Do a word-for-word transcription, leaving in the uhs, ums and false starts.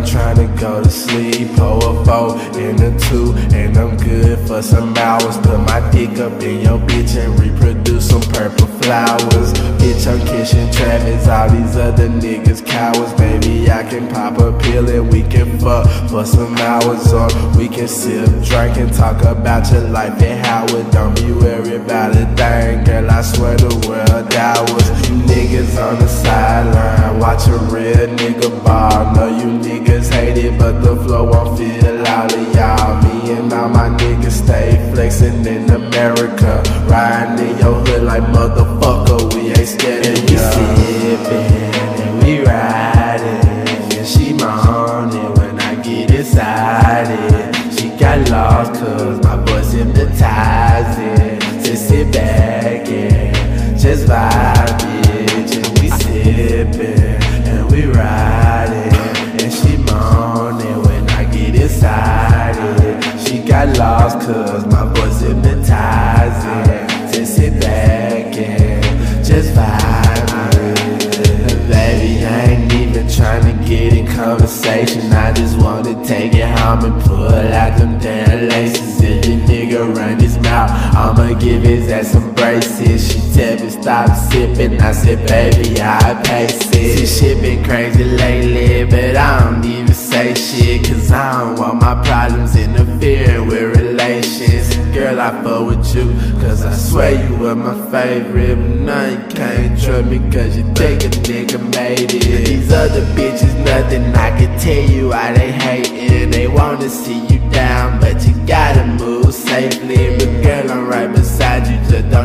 tryna go to sleep. Pour a four and a two, and I'm good for some hours. Put my dick up in your bitch and reproduce some purple flowers. Bitch, I'm kissing Travis, all these other niggas cowards. Baby, I can pop a pill and we can fuck for some hours. Or we can sip, drink, and talk about your life and how it. Don't be worried about a thing, girl, I swear the world ours. You niggas on the sideline, watch a real nigga ball. Know you niggas hate it, but the flow won't feel all of y'all. Me and all my niggas stay flexing in America, riding in your hood like motherfucker, we ain't scared of ya. We sippin' and we riding, and she moanin' when I get inside it. She got lost cause my voice hypnotizing. So sit back and just vibe, bitch. And we sippin' and we riding, and she moanin' when I get inside it. She got lost cause my voice hypnotizing. So sit back and just vibe. Baby, I ain't even tryna get in conversation. I just wanna take it home and pull out them damn laces. If the nigga run his mouth, I'ma give his ass some braces. She tell me stop sipping, I said baby, I pace it. This shit been crazy lately, but I don't even say shit, cause I don't want my problems interfering with relations. Girl, I fuck with you, cause I swear you were my favorite. But now you can't trust me, cause you think a nigga made it. These other bitches nothing, I can tell you why they hatin'. They wanna see you down, but you gotta move safely. But girl, I'm right beside you, just don't